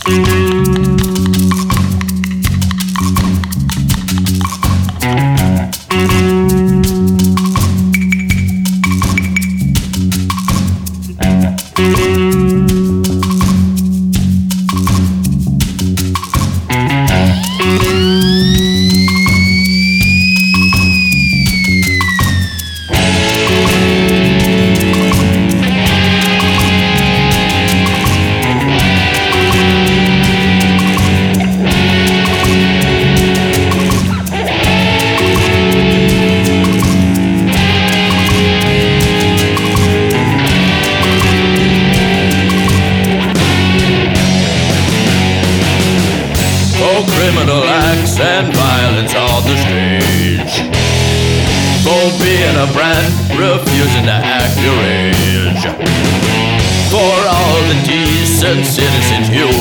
For criminal acts and violence on the stage, for being a brat, refusing to act your age, for all the decent citizens you